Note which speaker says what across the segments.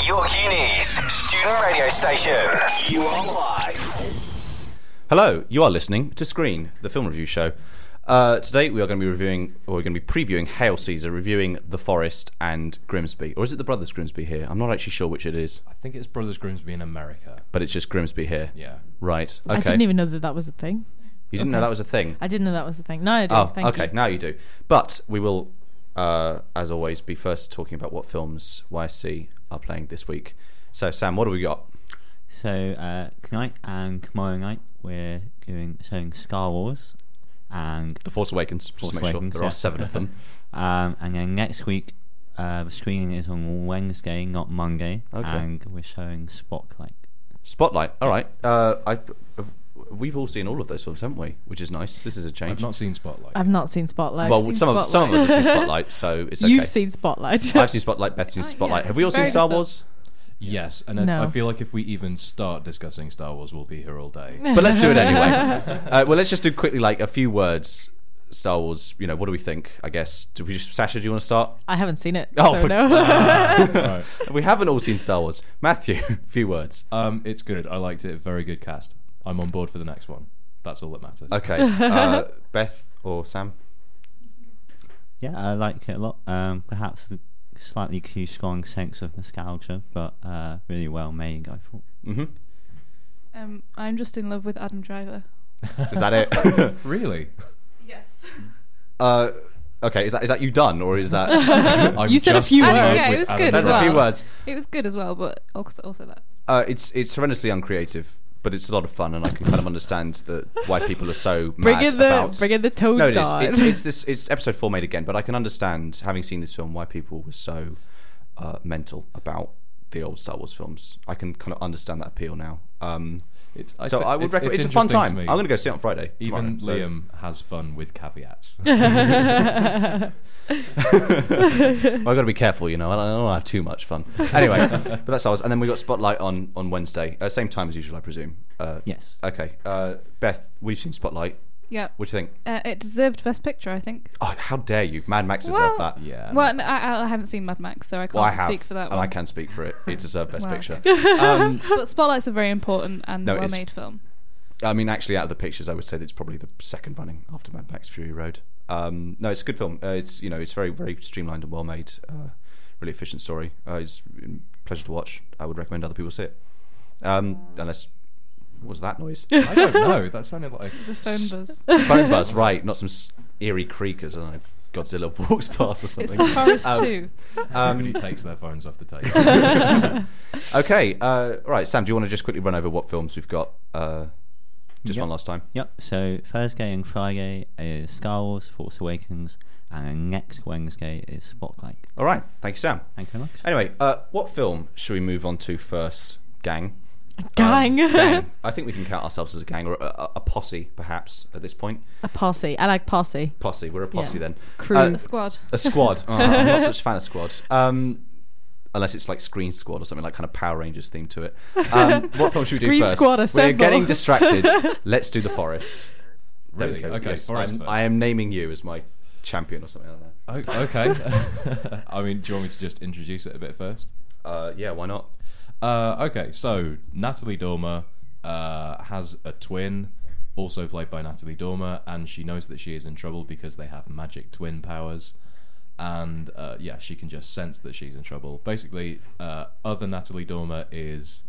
Speaker 1: York Uni's student radio station. You are live.
Speaker 2: Hello, you are listening to Screen, the film review show. Today we are going to be previewing Hail Caesar, reviewing The Forest and Grimsby. Or is it the Brothers Grimsby here? I'm not actually sure which it is.
Speaker 3: I think it's Brothers Grimsby in America.
Speaker 2: But it's just Grimsby here?
Speaker 3: Yeah.
Speaker 2: Right, okay.
Speaker 4: I didn't even know that was a thing.
Speaker 2: You didn't know that was a thing?
Speaker 4: I didn't know that was a thing. No, I do.
Speaker 2: Oh,
Speaker 4: Thank
Speaker 2: okay,
Speaker 4: you.
Speaker 2: now you do. But we will, as always, be first talking about what films YSC are playing this week. So, Sam, what do we got?
Speaker 5: So tonight and tomorrow night we're showing Star Wars and
Speaker 2: The Force Awakens, just to make sure. There are 7 of them.
Speaker 5: and then next week the screening is on Wednesday, not Monday, and we're showing Spotlight.
Speaker 2: Spotlight, all right. We've all seen all of those films, haven't we? Which is nice. This is a change.
Speaker 3: I've not seen Spotlight.
Speaker 4: I've not seen Spotlight.
Speaker 2: Well, some of us have seen Spotlight, so it's okay.
Speaker 4: You've seen Spotlight.
Speaker 2: I've seen Spotlight. Beth's seen Spotlight.
Speaker 4: yeah,
Speaker 2: Have we all
Speaker 4: it's
Speaker 2: seen
Speaker 4: very
Speaker 2: Star
Speaker 4: good
Speaker 2: Wars?
Speaker 3: Yes, and
Speaker 4: No.
Speaker 3: I feel like if we even start discussing Star Wars, we'll be here all day.
Speaker 2: But let's do it anyway. Well, let's just do quickly, like, a few words. Star Wars, what do we think? I guess. Sasha, do you want to start?
Speaker 4: I haven't seen it.
Speaker 2: Oh,
Speaker 4: so
Speaker 2: for-
Speaker 4: no.
Speaker 3: Right.
Speaker 2: We haven't all seen Star Wars. Matthew, a few words.
Speaker 3: It's good. I liked it. Very good cast. I'm on board for the next one. That's all that matters.
Speaker 2: Okay. Beth or Sam?
Speaker 5: Yeah, I liked it a lot. Perhaps a slightly too strong sense of nostalgia, but really well made, I thought.
Speaker 2: Mm-hmm.
Speaker 6: I'm just in love with Adam Driver.
Speaker 2: Is that it?
Speaker 3: Really?
Speaker 6: Yes.
Speaker 2: Okay, is that you done, or is that...
Speaker 3: I'm
Speaker 4: You said a
Speaker 3: just
Speaker 4: few
Speaker 3: in
Speaker 4: words.
Speaker 3: love
Speaker 6: Yeah, it
Speaker 3: with
Speaker 6: was
Speaker 3: Adam
Speaker 6: good
Speaker 2: That's
Speaker 6: as
Speaker 3: Driver.
Speaker 2: a few
Speaker 6: well.
Speaker 2: words.
Speaker 6: It was good as well, but also that.
Speaker 2: It's horrendously uncreative, but it's a lot of fun, and I can kind of understand why people are so
Speaker 4: bring
Speaker 2: mad
Speaker 4: in the
Speaker 2: about...
Speaker 4: toad
Speaker 2: No, it
Speaker 4: dog.
Speaker 2: is. It's episode 4 made again, but I can understand, having seen this film, why people were so mental about the old Star Wars films. I can kind of understand that appeal now. I would recommend. It's a fun time. I'm going to go see it on Friday.
Speaker 3: Even
Speaker 2: tomorrow,
Speaker 3: Liam has fun with caveats.
Speaker 2: I've got to be careful, I don't want to have too much fun. Anyway, but that's ours. And then we got Spotlight on Wednesday, same time as usual, I presume.
Speaker 5: Yes.
Speaker 2: Okay, Beth, we've seen Spotlight.
Speaker 6: Yeah.
Speaker 2: What do you think?
Speaker 6: It deserved Best Picture, I think.
Speaker 2: Oh, how dare you! Mad Max deserved that.
Speaker 3: Yeah.
Speaker 6: Well, no, I haven't seen Mad Max, so I can't
Speaker 2: Well, I have,
Speaker 6: speak for that
Speaker 2: and
Speaker 6: one.
Speaker 2: I can speak for it. It deserved Best
Speaker 6: Wow,
Speaker 2: Picture.
Speaker 6: okay. But Spotlight's a very important and
Speaker 2: No, it is.
Speaker 6: well-made film.
Speaker 2: I mean, actually, out of the pictures, I would say that it's probably the second running after Mad Max Fury Road. No, it's a good film. It's very, very streamlined and well made. Really efficient story. It's a pleasure to watch. I would recommend other people see it. Unless, what was that noise?
Speaker 3: I don't know. That sounded like
Speaker 6: It's a phone buzz.
Speaker 2: Phone buzz, right? Not some eerie creak as Godzilla walks past or
Speaker 6: It's
Speaker 2: something.
Speaker 6: the Forest too.
Speaker 3: everybody takes their phones off the table.
Speaker 2: Okay, right, Sam. Do you want to just quickly run over what films we've got? Just
Speaker 5: Yep.
Speaker 2: one last time.
Speaker 5: Yep, so Thursday and Friday is Star Wars, Force Awakens, and then next Wednesday is Spotlight.
Speaker 2: All right, thank you, Sam.
Speaker 5: Thank you very much.
Speaker 2: Anyway, what film should we move on to first, gang?
Speaker 4: Gang.
Speaker 2: Gang. I think we can count ourselves as a gang, or a posse, perhaps, at this point.
Speaker 4: A posse. I like posse.
Speaker 2: Posse. We're a posse
Speaker 4: Yeah.
Speaker 2: then.
Speaker 4: Crew.
Speaker 6: A squad.
Speaker 2: A squad. Oh, I'm not such a fan of squad. Unless it's like Screen Squad or something, like kind of Power Rangers theme to it. What film should we do
Speaker 4: Screen
Speaker 2: first?
Speaker 4: Squad,
Speaker 2: We're
Speaker 4: assemble.
Speaker 2: getting distracted. Let's do The Forest. There we
Speaker 3: Really?
Speaker 2: go.
Speaker 3: Okay,
Speaker 2: Yes,
Speaker 3: Forest first.
Speaker 2: I am naming you as my champion or something like that.
Speaker 3: Oh, okay. I mean, do you want me to just introduce it a bit first?
Speaker 2: Yeah, why not?
Speaker 3: Okay, so Natalie Dormer has a twin, also played by Natalie Dormer, and she knows that she is in trouble because they have magic twin powers. And she can just sense that she's in trouble. Basically, other Natalie Dormer is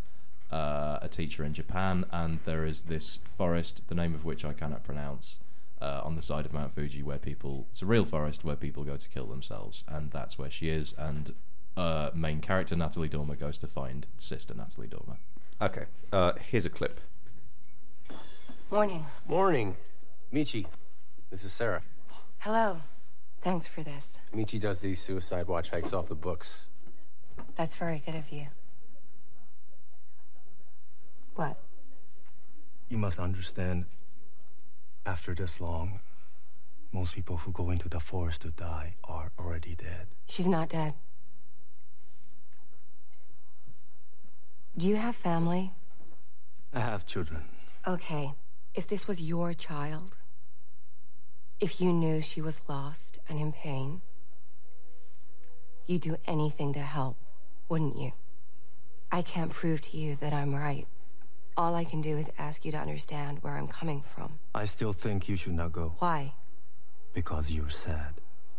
Speaker 3: a teacher in Japan, and there is this forest, the name of which I cannot pronounce, on the side of Mount Fuji, it's a real forest where people go to kill themselves, and that's where she is. And main character Natalie Dormer goes to find sister Natalie Dormer.
Speaker 2: Okay, here's a clip.
Speaker 7: Morning.
Speaker 8: Morning. Michi, this is Sarah.
Speaker 7: Hello. Thanks for this.
Speaker 8: Michi does these suicide watch hikes off the books.
Speaker 7: That's very good of you. What?
Speaker 9: You must understand, after this long, most people who go into the forest to die are already dead.
Speaker 7: She's not dead. Do you have family?
Speaker 9: I have children.
Speaker 7: Okay. If this was your child, if you knew she was lost and in pain, you'd do anything to help, wouldn't you? I can't prove to you that I'm right. All I can do is ask you to understand where I'm coming from.
Speaker 9: I still think you should not go.
Speaker 7: Why?
Speaker 9: Because you're sad.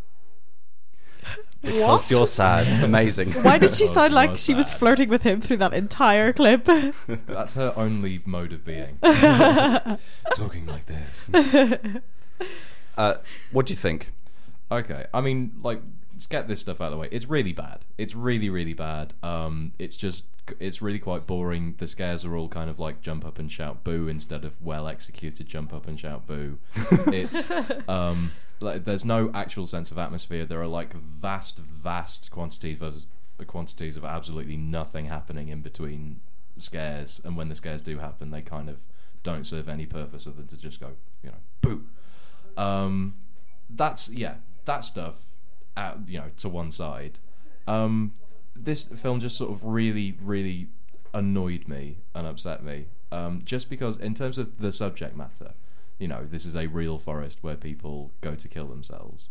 Speaker 2: Because you're sad. Amazing.
Speaker 4: Why did she
Speaker 3: Because
Speaker 4: sound like
Speaker 3: you're
Speaker 4: she was
Speaker 3: sad.
Speaker 4: flirting with him through that entire clip?
Speaker 3: That's her only mode of being. Talking like this.
Speaker 2: What do you think?
Speaker 3: Okay, I mean, like, let's get this stuff out of the way. It's really bad. It's really, really bad. It's really quite boring. The scares are all kind of like jump up and shout boo instead of well executed jump up and shout boo. It's like there's no actual sense of atmosphere. There are like vast quantities of absolutely nothing happening in between scares, and when the scares do happen, they kind of don't serve any purpose other than to just go, boo. That stuff to one side. This film just sort of really, really annoyed me and upset me. Just because, in terms of the subject matter, this is a real forest where people go to kill themselves.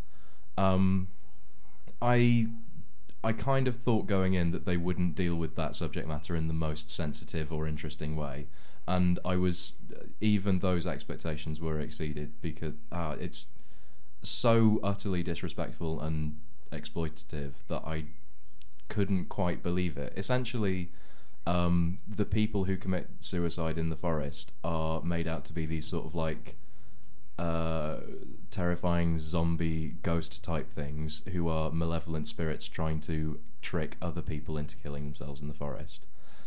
Speaker 3: I kind of thought going in that they wouldn't deal with that subject matter in the most sensitive or interesting way, and even those expectations were exceeded because it's so utterly disrespectful and exploitative that I couldn't quite believe it. Essentially, the people who commit suicide in the forest are made out to be these sort of like terrifying zombie ghost type things who are malevolent spirits trying to trick other people into killing themselves in the forest.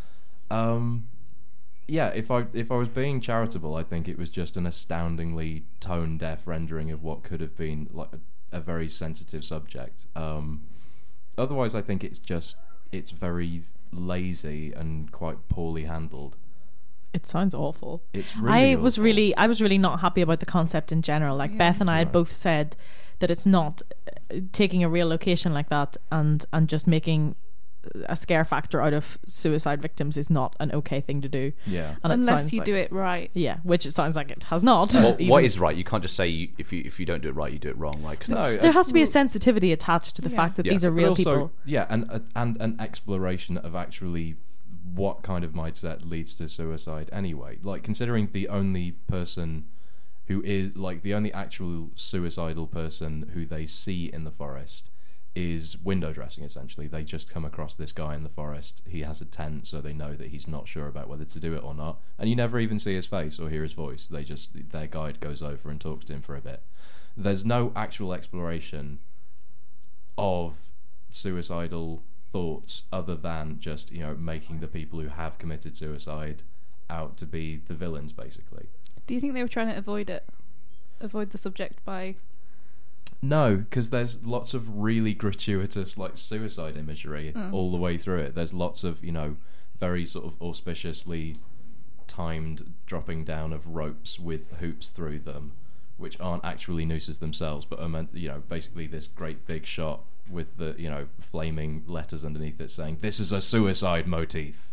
Speaker 3: If I was being charitable, I think it was just an astoundingly tone deaf rendering of what could have been like a very sensitive subject. Otherwise, I think it's very lazy and quite poorly handled.
Speaker 4: It sounds awful.
Speaker 3: It's really
Speaker 4: I was
Speaker 3: awful.
Speaker 4: really not happy about the concept in general. Like Beth and I had both said that it's not taking a real location like that and just making a scare factor out of suicide victims is not an okay thing to do.
Speaker 3: Yeah.
Speaker 4: And it
Speaker 6: Unless
Speaker 4: sounds
Speaker 6: you
Speaker 4: like,
Speaker 6: do it right.
Speaker 4: Yeah, which it sounds like it has not.
Speaker 2: Well,
Speaker 4: Even-
Speaker 2: what is right? You can't just say if you don't do it right, you do it wrong, right? 'Cause that's,
Speaker 4: there has to be a sensitivity attached to the fact that
Speaker 2: Yeah.
Speaker 4: these are
Speaker 3: But
Speaker 4: real
Speaker 3: also,
Speaker 4: people.
Speaker 3: Yeah, and an exploration of actually what kind of mindset leads to suicide anyway. Like, considering the only person who is, like, the only actual suicidal person who they see in the forest is window dressing, essentially. They just come across this guy in the forest. He has a tent, so they know that he's not sure about whether to do it or not. And you never even see his face or hear his voice. Their guide goes over and talks to him for a bit. There's no actual exploration of suicidal thoughts other than just, making the people who have committed suicide out to be the villains, basically.
Speaker 6: Do you think they were trying to avoid the subject by...
Speaker 3: No, because there's lots of really gratuitous, like, suicide imagery all the way through it. There's lots of, very sort of auspiciously timed dropping down of ropes with hoops through them, which aren't actually nooses themselves, but are meant, basically this great big shot with the, flaming letters underneath it saying, "This is a suicide motif."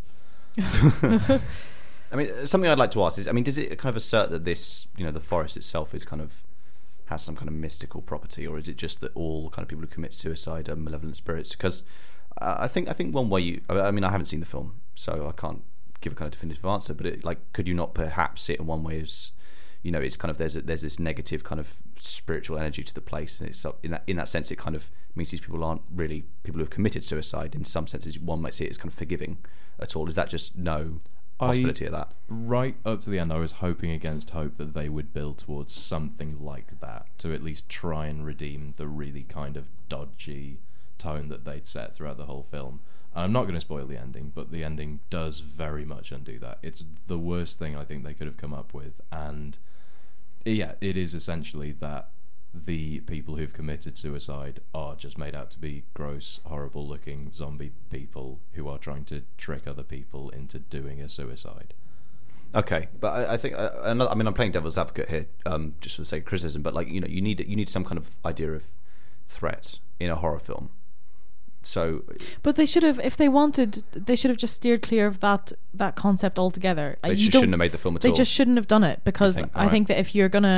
Speaker 2: I mean, something I'd like to ask is, does it kind of assert that this, the forest itself is kind of has some kind of mystical property, or is it just that all kind of people who commit suicide are malevolent spirits? Because I think one way I haven't seen the film, so I can't give a kind of definitive answer, but could you not perhaps see it in one way as, it's kind of there's this negative kind of spiritual energy to the place, and it's in that sense it kind of means these people aren't really people who have committed suicide. In some senses, one might see it as kind of forgiving at all. Is that just no possibility of that?
Speaker 3: Right up to the end, I was hoping against hope that they would build towards something like that, to at least try and redeem the really kind of dodgy tone that they'd set throughout the whole film. I'm not going to spoil the ending, but the ending does very much undo that. It's the worst thing I think they could have come up with, and yeah, it is essentially that the people who've committed suicide are just made out to be gross, horrible-looking zombie people who are trying to trick other people into doing a suicide.
Speaker 2: Okay, but I think I'm playing devil's advocate here, just for the sake of criticism. But you need some kind of idea of threat in a horror film. So,
Speaker 4: But they should have, if they wanted, they should have just steered clear of that concept altogether.
Speaker 2: they shouldn't have made the film at
Speaker 4: They
Speaker 2: all.
Speaker 4: just shouldn't have done it, because
Speaker 2: think?
Speaker 4: I think that if you're gonna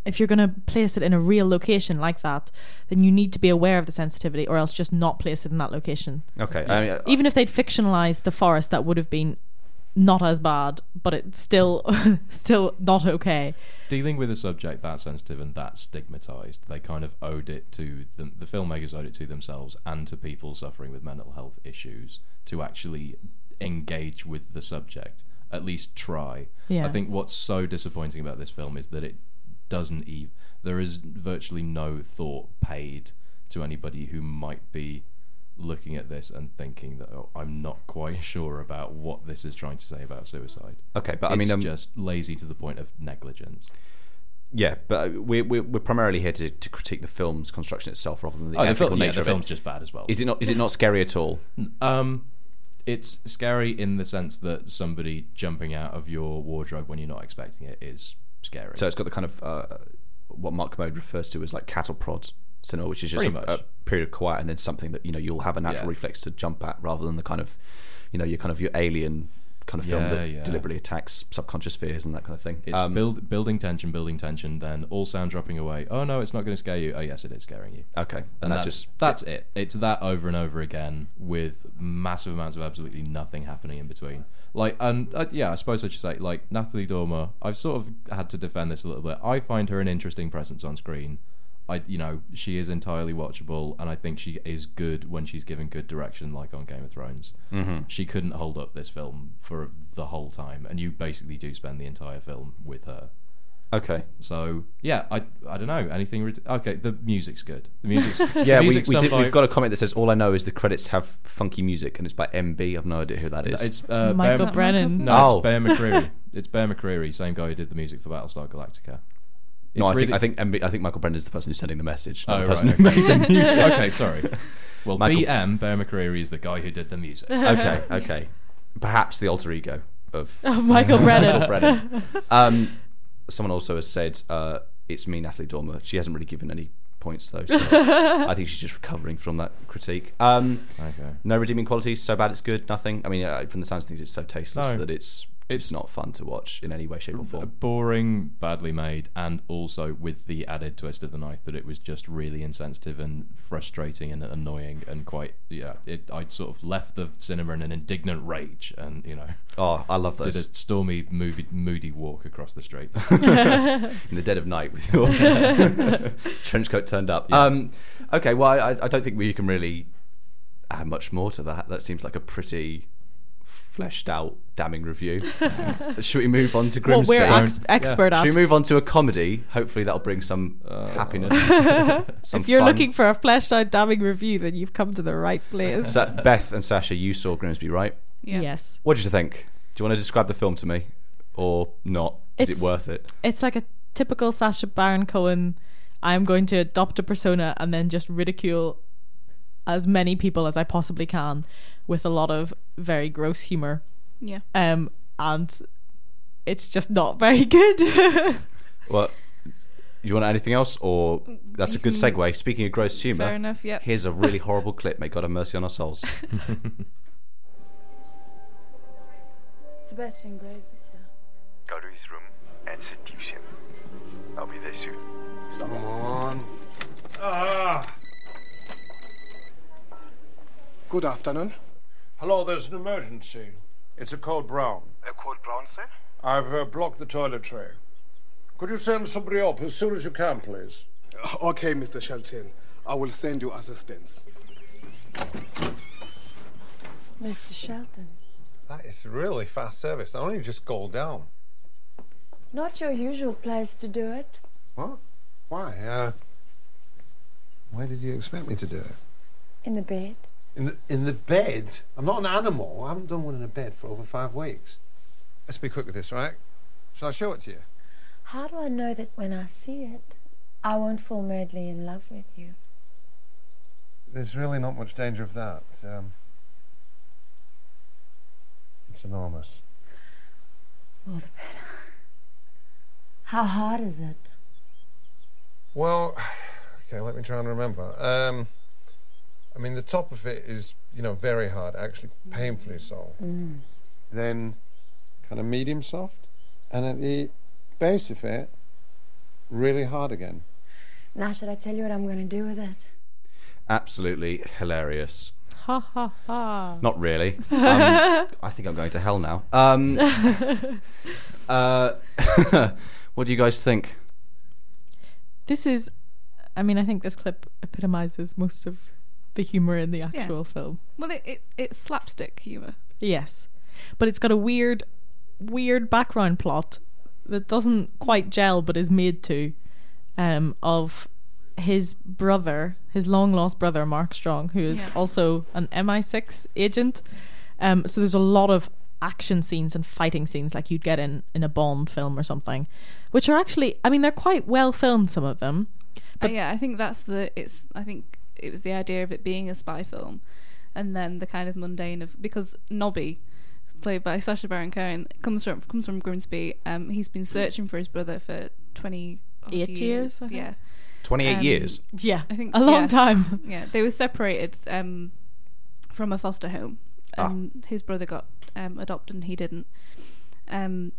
Speaker 4: if you're going to place it in a real location like that, then you need to be aware of the sensitivity, or else just not place it in that location.
Speaker 2: Okay. I mean,
Speaker 4: Even if they'd fictionalized the forest, that would have been not as bad, but it's still not okay.
Speaker 3: Dealing with a subject that sensitive and that stigmatized, they kind of owed it to them. The filmmakers owed it to themselves and to people suffering with mental health issues to actually engage with the subject. At least try.
Speaker 4: Yeah.
Speaker 3: I think what's so disappointing about this film is that it doesn't even. There is virtually no thought paid to anybody who might be looking at this and thinking that I'm not quite sure about what this is trying to say about suicide.
Speaker 2: Okay, but
Speaker 3: it's
Speaker 2: I mean,
Speaker 3: just lazy to the point of negligence.
Speaker 2: Yeah, but we're primarily here to critique the film's construction itself rather than the ethical nature
Speaker 3: the
Speaker 2: of
Speaker 3: film's
Speaker 2: it.
Speaker 3: just bad as well.
Speaker 2: Is it not scary at all?
Speaker 3: It's scary in the sense that somebody jumping out of your wardrobe when you're not expecting it is scary.
Speaker 2: So it's got the kind of what Mark Kermode refers to as like cattle prod cinema, which is just a period of quiet and then something that you'll have a natural reflex to jump at, rather than the kind of your alien kind of film that deliberately attacks subconscious fears and that kind of thing.
Speaker 3: It's building tension, then all sound dropping away. Oh no, it's not going to scare you. Oh yes, it is scaring you.
Speaker 2: Okay,
Speaker 3: and that's it. It's that over and over again with massive amounts of absolutely nothing happening in between. Like, and I suppose I should say, like, Natalie Dormer, I've sort of had to defend this a little bit. I find her an interesting presence on screen. She is entirely watchable, and I think she is good when she's given good direction, like on Game of Thrones.
Speaker 2: Mm-hmm.
Speaker 3: She couldn't hold up this film for the whole time, and you basically do spend the entire film with her.
Speaker 2: Okay.
Speaker 3: So yeah, I don't know anything. Okay, the music's good. The music's
Speaker 2: yeah. We've got a comment that says all I know is the credits have funky music, and it's by MB. I've no idea who that is.
Speaker 3: It's
Speaker 4: Michael Brennan.
Speaker 3: No, it's Bear McCreary. It's Bear McCreary, same guy who did the music for Battlestar Galactica.
Speaker 2: No, I think Michael Brennan is the person who's sending the message, not the
Speaker 3: right,
Speaker 2: person who made the music.
Speaker 3: Okay, sorry. Well, BM, Bear McCreary, is the guy who did the music.
Speaker 2: Okay. Perhaps the alter ego of
Speaker 4: Michael Brennan.
Speaker 2: Someone also has said, it's me, Natalie Dormer. She hasn't really given any points, though, so I think she's just recovering from that critique. No redeeming qualities, so bad it's good, nothing. I mean, from the sounds of things, it's so tasteless that it's not fun to watch in any way, shape or form.
Speaker 3: Boring, badly made, and also with the added twist of the knife that it was just really insensitive and frustrating and annoying and quite, I'd sort of left the cinema in an indignant rage and,
Speaker 2: Oh, I love those.
Speaker 3: Did a stormy, moody walk across the street.
Speaker 2: In the dead of night with your trench coat turned up. Yeah. Okay, well, I don't think we can really add much more to that. That seems like a pretty fleshed out, damning review. Should we move on to Grimsby?
Speaker 4: What we're expert at.
Speaker 2: Should we move on to a comedy? Hopefully that'll bring some happiness.
Speaker 4: If you're looking for a fleshed out, damning review, then you've come to the right place.
Speaker 2: So, Beth and Sasha, you saw Grimsby, right?
Speaker 6: Yeah.
Speaker 4: Yes.
Speaker 2: What did you think? Do you want to describe the film to me, or not? Is it worth it?
Speaker 4: It's like a typical Sacha Baron Cohen. I'm going to adopt a persona and then just ridicule as many people as I possibly can with a lot of very gross humor.
Speaker 6: Yeah.
Speaker 4: And it's just not very good.
Speaker 2: Well, you want anything else, or that's a good segue. Speaking of gross humor,
Speaker 6: fair enough. Yeah.
Speaker 2: Here's a really horrible clip. May God have mercy on our souls.
Speaker 10: Sebastian Graves is here.
Speaker 11: Go to his room and seduce him. I'll be there soon.
Speaker 9: Come on.
Speaker 12: Good afternoon.
Speaker 13: Hello, there's an emergency. It's a code brown.
Speaker 11: A code brown, sir?
Speaker 13: I've blocked the toilet tray. Could you send somebody up as soon as you can, please?
Speaker 12: Okay, Mr. Shelton. I will send you assistance.
Speaker 10: Mr. Shelton.
Speaker 14: That is really fast service. I only just called down.
Speaker 10: Not your usual place to do it.
Speaker 14: What? Why? Why did you expect me to do it?
Speaker 10: In the bed.
Speaker 14: In the bed? I'm not an animal. I haven't done one in a bed for over 5 weeks. Let's be quick with this, right? Shall I show it to you?
Speaker 10: How do I know that when I see it, I won't fall madly in love with you?
Speaker 14: There's really not much danger of that. It's enormous.
Speaker 10: All the better. How hard is it?
Speaker 14: Well, okay, let me try and remember. I mean, the top of it is, very hard, actually painfully so.
Speaker 10: Mm.
Speaker 14: Then kind of medium soft. And at the base of it, really hard again.
Speaker 10: Now should I tell you what I'm going to do with it?
Speaker 2: Absolutely hilarious.
Speaker 4: Ha ha ha.
Speaker 2: Not really. I think I'm going to hell now. What do you guys think?
Speaker 4: This is, I mean, I think this clip epitomizes most of the humor in the actual film.
Speaker 6: Well, it's slapstick humor.
Speaker 4: Yes, but it's got a weird background plot that doesn't quite gel, but is made to, of his brother, his long lost brother, Mark Strong, who is also an MI6 agent. So there's a lot of action scenes and fighting scenes like you'd get in a Bond film or something, which are actually, I mean, they're quite well filmed, some of them. But
Speaker 6: I think I think it was the idea of it being a spy film, and then the kind of mundane of, because Nobby, played by Sacha Baron Cohen, comes from Grimsby. He's been searching for his brother for 28
Speaker 4: years.
Speaker 6: Yeah.
Speaker 2: 28 years?
Speaker 4: Yeah,
Speaker 6: I think
Speaker 4: a long time.
Speaker 6: Yeah, they were separated from a foster home, and his brother got adopted and he didn't. And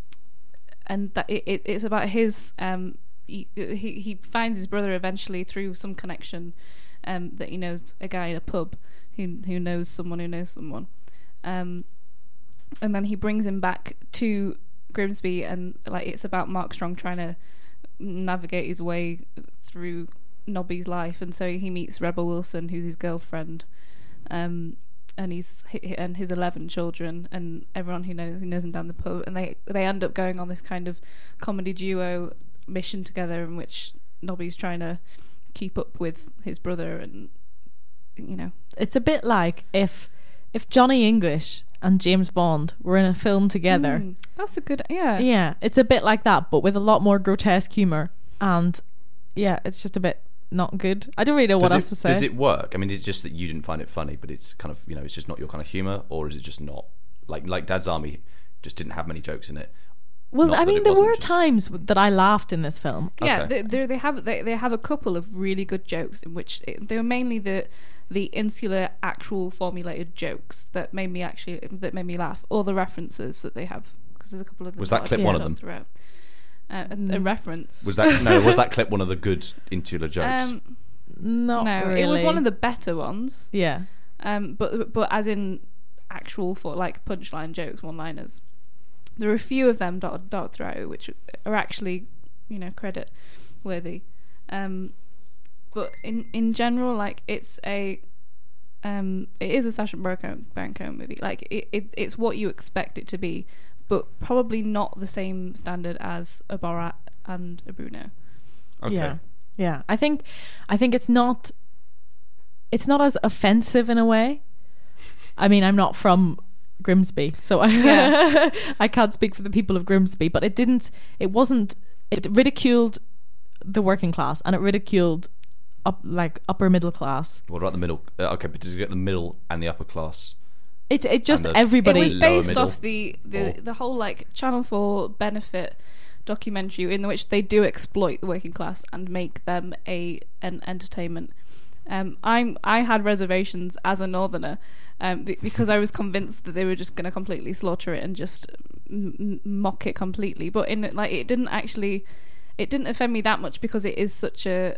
Speaker 6: that it's about his he finds his brother eventually through some connection that he knows a guy in a pub who knows someone who knows someone, and then he brings him back to Grimsby, and like it's about Mark Strong trying to navigate his way through Nobby's life, and so he meets Rebel Wilson, who's his girlfriend, and his 11 children, and everyone who knows him down the pub, and they end up going on this kind of comedy duo mission together, in which Nobby's trying to keep up with his brother, and
Speaker 4: it's a bit like if Johnny English and James Bond were in a film together.
Speaker 6: That's a good, yeah.
Speaker 4: Yeah, it's a bit like that, but with a lot more grotesque humour, and yeah, it's just a bit not good. I don't really know what else to say.
Speaker 2: Does it work? I mean, it's just that you didn't find it funny, but it's kind of, it's just not your kind of humour, or is it just not like Dad's Army just didn't have many jokes in it?
Speaker 4: Well, I mean, there were times that I laughed in this film.
Speaker 6: Yeah, they have a couple of really good jokes in which they were mainly the insular, actual formulated jokes that made me laugh, or the references that they have, because there's a couple of them.
Speaker 2: Was that clip one of them?
Speaker 6: Throughout. A reference.
Speaker 2: Was that clip one of the good insular jokes?
Speaker 4: Not really.
Speaker 6: It was one of the better ones.
Speaker 4: Yeah.
Speaker 6: But as in actual for like punchline jokes, one-liners. There are a few of them dotted throughout, which are actually, credit worthy. But in general, like it is a Sacha Baron Cohen movie. Like it's what you expect it to be, but probably not the same standard as a Borat and a Bruno.
Speaker 2: Okay.
Speaker 4: Yeah. I think it's not as offensive in a way. I mean, I'm not from Grimsby, so I can't speak for the people of Grimsby, but it ridiculed the working class, and it ridiculed upper middle class.
Speaker 2: What about the middle? Okay, but did you get the middle and the upper class?
Speaker 4: It just everybody.
Speaker 6: It was based off the whole like Channel 4 benefit documentary in which they do exploit the working class and make them an entertainment. I had reservations as a northerner because I was convinced that they were just going to completely slaughter it and just mock it completely. But it didn't offend me that much, because it is such a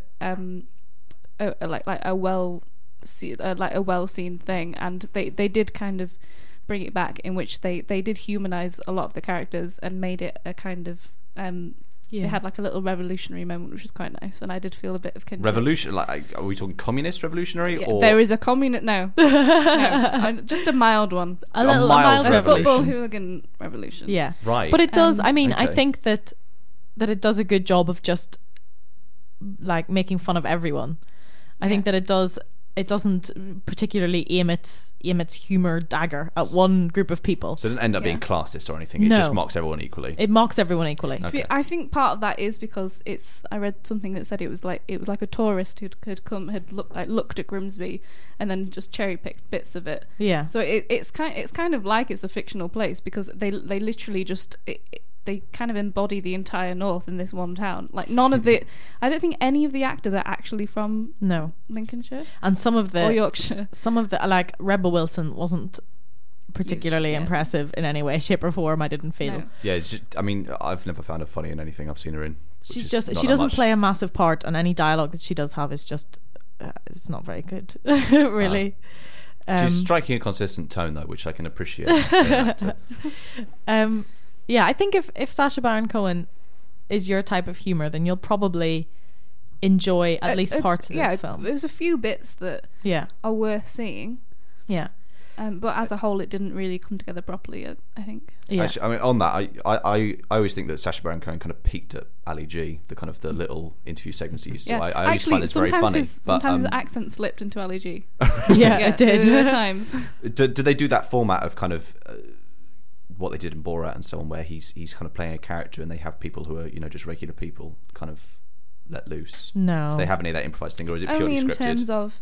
Speaker 6: well seen thing, and they did kind of bring it back, in which they did humanize a lot of the characters and made it a kind of They had like a little revolutionary moment, which was quite nice, and I did feel a bit of kinship.
Speaker 2: Revolution? Like, are we talking communist revolutionary?
Speaker 6: Yeah,
Speaker 2: or
Speaker 6: there is a communist. No, just a mild one.
Speaker 2: A mild revolution.
Speaker 6: Football hooligan revolution.
Speaker 4: Yeah,
Speaker 2: right.
Speaker 4: But it does. I mean, I think that it does a good job of just like making fun of everyone. I think that it does. It doesn't particularly aim its humor dagger at one group of people.
Speaker 2: So it doesn't end up being classist or anything. It just mocks everyone equally.
Speaker 4: It mocks everyone equally.
Speaker 2: Okay.
Speaker 6: I think part of that is because I read something that said it was like a tourist who had looked at Grimsby and then just cherry picked bits of it.
Speaker 4: Yeah.
Speaker 6: So it's kind of like it's a fictional place, because they literally just. They kind of embody the entire North in this one town. Like none of the, I don't think any of the actors are actually from Lincolnshire,
Speaker 4: and some of the
Speaker 6: or Yorkshire.
Speaker 4: Some of the like Rebel Wilson wasn't particularly impressive in any way, shape, or form. I didn't feel.
Speaker 2: No. Yeah, it's just, I mean, I've never found her funny in anything I've seen her in.
Speaker 4: She's just she doesn't play a massive part, and any dialogue that she does have is just it's not very good, really.
Speaker 2: She's striking a consistent tone though, which I can appreciate.
Speaker 4: Yeah, I think if Sacha Baron Cohen is your type of humor, then you'll probably enjoy at least parts of this film.
Speaker 6: There's a few bits that are worth seeing.
Speaker 4: Yeah.
Speaker 6: But as a whole, it didn't really come together properly, I think.
Speaker 2: Yeah. Actually, I mean, on that, I always think that Sacha Baron Cohen kind of peaked at Ali G, the kind of the little interview segments he used to. I always find this very funny.
Speaker 6: Sometimes his accent slipped into Ali G.
Speaker 4: It did.
Speaker 6: There times.
Speaker 2: Do they do that format of kind of what they did in Borat and so on, where he's kind of playing a character and they have people who are just regular people kind of let loose?
Speaker 4: No.
Speaker 2: Do they have any of that improvised thing, or is it purely
Speaker 6: only in
Speaker 2: scripted?
Speaker 6: terms of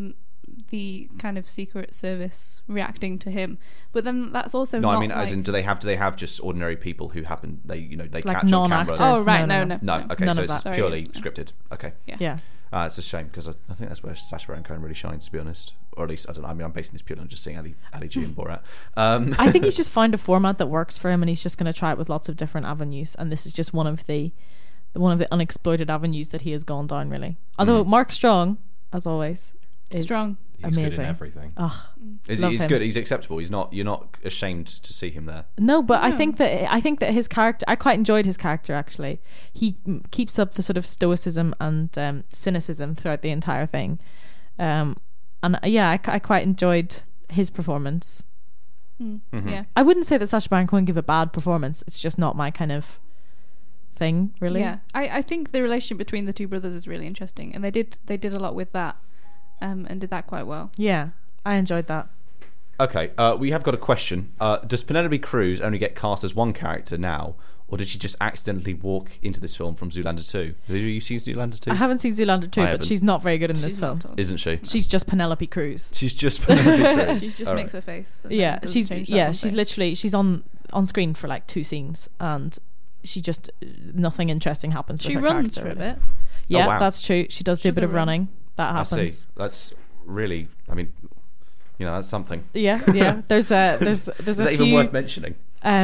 Speaker 6: the kind of Secret Service reacting to him, but then that's also
Speaker 2: no.
Speaker 6: Not
Speaker 2: I mean,
Speaker 6: like,
Speaker 2: as in, do they have just ordinary people who happen they
Speaker 4: like
Speaker 2: catch on camera?
Speaker 6: Oh right, no.
Speaker 2: Okay,
Speaker 6: none
Speaker 2: so
Speaker 6: of
Speaker 2: it's
Speaker 6: that.
Speaker 2: purely scripted. Okay,
Speaker 4: yeah.
Speaker 2: It's a shame because I think that's where Sacha Baron Cohen really shines, to be honest. Or at least I don't know. I mean, I'm basing this purely on just seeing Ali G and Borat.
Speaker 4: I think he's just found a format that works for him, and he's just going to try it with lots of different avenues. And this is just one of the unexploited avenues that he has gone down. Really, although Mark Strong, as always, is
Speaker 6: strong.
Speaker 3: He's
Speaker 4: amazing.
Speaker 3: good in everything.
Speaker 4: Oh,
Speaker 2: he's good. He's acceptable. You're not ashamed to see him there.
Speaker 4: No, but I think that his character, I quite enjoyed his character actually. He keeps up the sort of stoicism and cynicism throughout the entire thing, and I quite enjoyed his performance.
Speaker 6: Mm-hmm. Yeah,
Speaker 4: I wouldn't say that Sacha Baron Cohen gave a bad performance. It's just not my kind of thing, really.
Speaker 6: Yeah, I think the relationship between the two brothers is really interesting, and they did a lot with that. And did that quite well.
Speaker 4: Yeah, I enjoyed that.
Speaker 2: Okay, we have got a question. Does Penelope Cruz only get cast as one character now, or did she just accidentally walk into this film from Zoolander 2? Have you seen Zoolander 2?
Speaker 4: I haven't seen Zoolander 2, but she's not very good in this film.
Speaker 2: Isn't she?
Speaker 4: She's just Penelope Cruz.
Speaker 2: She's just Penelope Cruz.
Speaker 6: She just makes her face.
Speaker 4: Yeah, she's literally she's on screen for like 2 scenes, and she just nothing interesting happens.
Speaker 6: She
Speaker 4: with her
Speaker 6: runs
Speaker 4: character,
Speaker 6: for a
Speaker 4: really.
Speaker 6: bit.
Speaker 4: Yeah,
Speaker 2: Oh, wow.
Speaker 4: that's true. She does do a bit of running. That happens.
Speaker 2: I see. That's really. I mean, that's something.
Speaker 4: Yeah. There's a
Speaker 2: Is
Speaker 4: few,
Speaker 2: that even worth mentioning?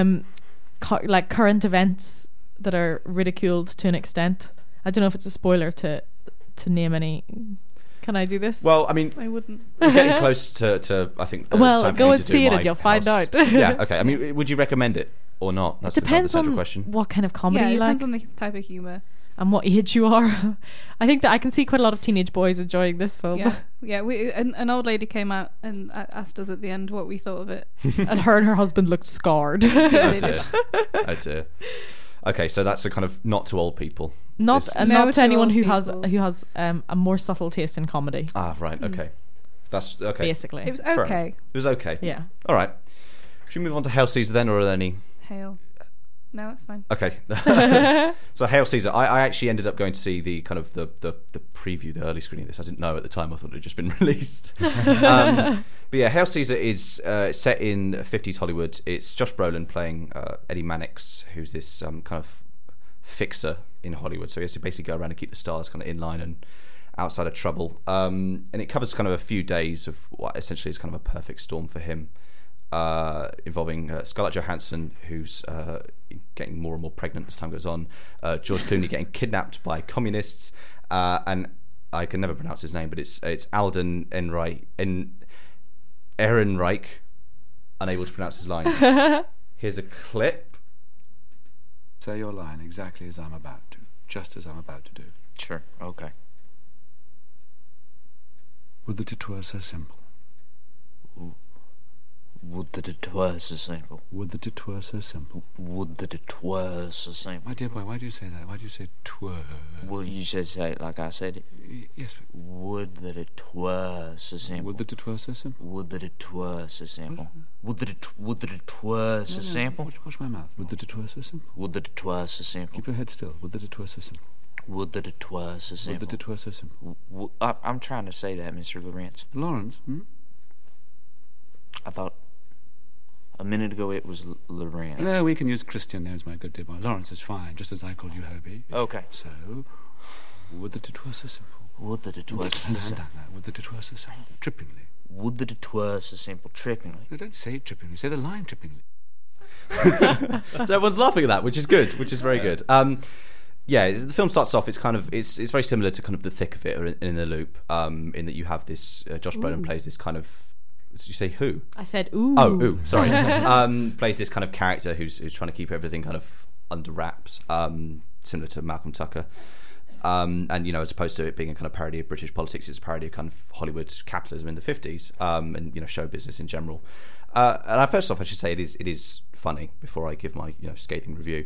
Speaker 4: Like current events that are ridiculed to an extent. I don't know if it's a spoiler to name any. Can I do this?
Speaker 2: Well, I mean,
Speaker 6: I wouldn't.
Speaker 2: We're getting close to I think.
Speaker 4: Well,
Speaker 2: time for
Speaker 4: go
Speaker 2: me
Speaker 4: and
Speaker 2: to do
Speaker 4: see it
Speaker 2: my
Speaker 4: and you'll find
Speaker 2: house.
Speaker 4: out.
Speaker 2: Yeah. Okay. I mean, would you recommend it or not? That's
Speaker 4: Depends
Speaker 2: the central
Speaker 4: on
Speaker 2: question.
Speaker 4: what kind of comedy
Speaker 6: Yeah, it
Speaker 4: you like
Speaker 6: depends on the type of humour.
Speaker 4: and what age you are. I think that I can see quite a lot of teenage boys enjoying this film.
Speaker 6: Yeah. An old lady came out and asked us at the end what we thought of it.
Speaker 4: And her and her husband looked scarred.
Speaker 2: Oh dear. Okay, so that's a kind of not to old people.
Speaker 4: Not
Speaker 6: to
Speaker 4: anyone
Speaker 6: old
Speaker 4: who has
Speaker 6: people.
Speaker 4: A more subtle taste in comedy.
Speaker 2: Ah, right. Okay, that's okay.
Speaker 4: Basically,
Speaker 6: It was
Speaker 2: Fair
Speaker 6: okay.
Speaker 2: enough. It was okay.
Speaker 4: Yeah.
Speaker 2: All right. Should we move on to Hail Caesar then, or are there any?
Speaker 6: Hail. No, it's fine.
Speaker 2: Okay. So Hail Caesar. I actually ended up going to see the kind of the preview, the early screening of this. I didn't know at the time. I thought it had just been released. But yeah, Hail Caesar is set in 50s Hollywood. It's Josh Brolin playing Eddie Mannix, who's this kind of fixer in Hollywood. So he has to basically go around and keep the stars kind of in line and outside of trouble. And it covers kind of a few days of what essentially is kind of a perfect storm for him. Involving Scarlett Johansson, who's getting more and more pregnant as time goes on, George Clooney getting kidnapped by communists, and I can never pronounce his name, but it's Alden Ehrenreich, unable to pronounce his lines. Here's a clip.
Speaker 15: Say your line exactly as I'm about to, just as I'm about to do.
Speaker 16: Sure, okay.
Speaker 15: Would that it were so simple.
Speaker 16: Would that it were so simple.
Speaker 15: Would that it were so simple.
Speaker 16: Would that it were so simple.
Speaker 15: My dear boy, why do you say that? Why do you say twere?
Speaker 16: Well, you should say it like I said it.
Speaker 15: Yes.
Speaker 16: Would that it were so simple.
Speaker 15: Would that it were so simple.
Speaker 16: Would that it were so simple. Would that it were so simple.
Speaker 15: Watch my mouth. Would that it were so simple.
Speaker 16: Would that it were so simple.
Speaker 15: Keep your head still. Would that it were so simple.
Speaker 16: Would that it were so simple.
Speaker 15: Would that it were so simple.
Speaker 16: I'm trying to say that, Mr. Lawrence.
Speaker 15: Lawrence,
Speaker 16: I thought a minute ago it was Lawrence.
Speaker 15: No, we can use Christian names, my good dear boy. Lawrence is fine, just as I call you Hobie.
Speaker 16: Okay.
Speaker 15: So, would that it were so simple.
Speaker 16: Would that it were so simple.
Speaker 15: Would that it were so simple. Trippingly.
Speaker 16: Would that it were so simple. Trippingly.
Speaker 15: No, don't say trippingly. Say the line trippingly.
Speaker 2: So everyone's laughing at that, which is good, which is very good. Yeah, the film starts off. It's kind of it's very similar to kind of The Thick of It or In the Loop, in that you have this Josh Brolin plays this kind of. Did you say who?
Speaker 4: I said ooh.
Speaker 2: Oh, ooh, sorry. Plays this kind of character who's trying to keep everything kind of under wraps, similar to Malcolm Tucker. And as opposed to it being a kind of parody of British politics, it's a parody of kind of Hollywood capitalism in the 50s, and show business in general. And first off, I should say it is funny before I give my scathing review.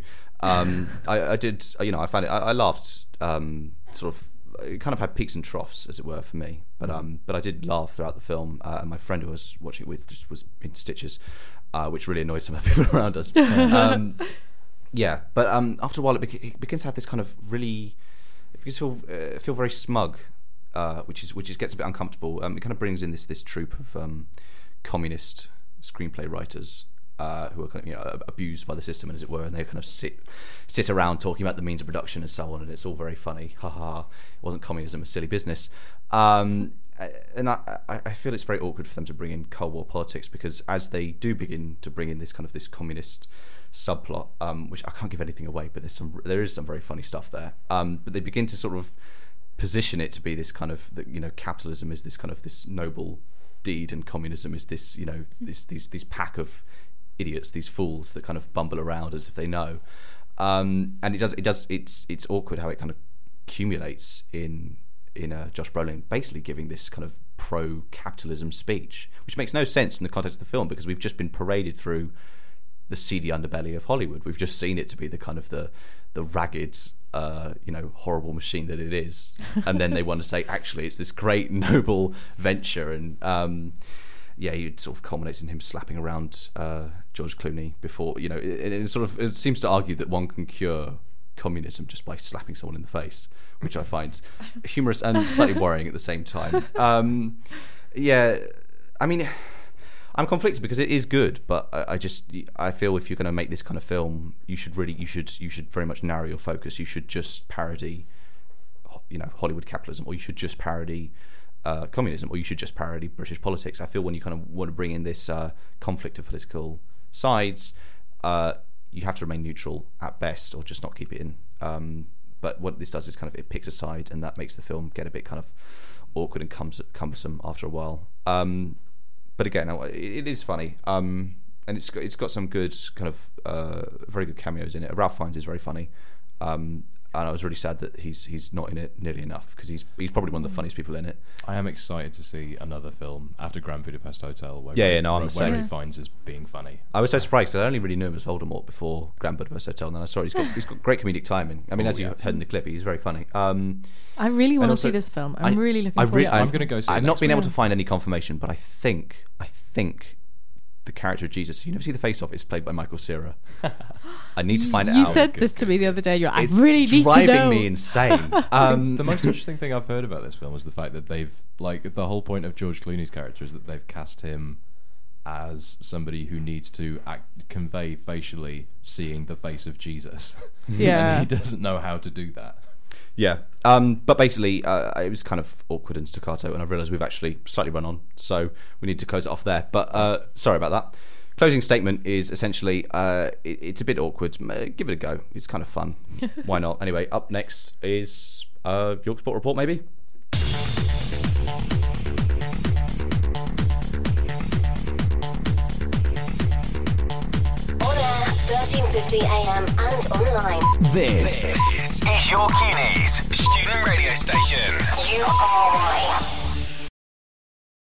Speaker 2: I did, I found it. I laughed. Sort of, it kind of had peaks and troughs, as it were, for me. But I did laugh throughout the film. And my friend who I was watching it with just was in stitches, which really annoyed some of the people around us. Yeah, but after a while, it begins to have this kind of really. It begins to feel very smug, which gets a bit uncomfortable. It kind of brings in this troupe of communist screenplay writers who are kind of abused by the system, as it were, and they kind of sit around talking about the means of production and so on, and it's all very funny. Ha ha! It wasn't communism, a silly business. And I feel it's very awkward for them to bring in Cold War politics, because as they do begin to bring in this kind of this communist subplot, which I can't give anything away, but there is some very funny stuff there. But they begin to sort of position it to be this kind of capitalism is this kind of this noble deed, and communism is this these pack of idiots, these fools that kind of bumble around as if they know. And it's awkward how it kind of accumulates in Josh Brolin basically giving this kind of pro-capitalism speech, which makes no sense in the context of the film, because we've just been paraded through the seedy underbelly of Hollywood. We've just seen it to be the kind of the ragged, horrible machine that it is, and then they want to say actually it's this great noble venture, and it sort of culminates in him slapping around George Clooney before it seems to argue that one can cure communism just by slapping someone in the face, which I find humorous and slightly worrying at the same time. I mean, I'm conflicted because it is good, but I feel if you're going to make this kind of film, you should very much narrow your focus. You should just parody, Hollywood capitalism, or you should just parody communism, or you should just parody British politics. I feel when you kind of want to bring in this conflict of political sides, you have to remain neutral at best, or just not keep it in. But what this does is kind of it picks a side, and that makes the film get a bit kind of awkward and cumbersome after a while. But again, it is funny, and it's got some good kind of very good cameos in it. Ralph Fiennes is very funny, and I was really sad that he's not in it nearly enough, because he's probably one of the funniest people in it. I am excited to see another film after Grand Budapest Hotel where Ralph Fiennes is being funny. I was so surprised, because I only really knew him as Voldemort before Grand Budapest Hotel, and then I saw he's got great comedic timing. I mean, as you heard in the clip, he's very funny.
Speaker 4: I really want to see this film. I'm really looking forward to it.
Speaker 2: I'm going to go see it. I've not been able to find any confirmation, but I think the character of Jesus, you never see the Face Off, is played by Michael Cera. I need to find it out.
Speaker 4: You said this to me the other day. I really need to know. It's
Speaker 2: driving me insane.
Speaker 3: The most interesting thing I've heard about this film is the fact that they've, the whole point of George Clooney's character is that they've cast him as somebody who needs to convey facially seeing the face of Jesus.
Speaker 4: Yeah.
Speaker 3: And he doesn't know how to do that.
Speaker 2: Yeah, but basically it was kind of awkward and staccato, and I realised we've actually slightly run on, so we need to close it off there. But sorry about that. Closing statement is essentially it's a bit awkward. Give it a go. It's kind of fun. Why not? Anyway, up next is York Sport Report, maybe?
Speaker 17: 1350 AM and online.
Speaker 1: This is York Uni's student radio station.
Speaker 17: URY.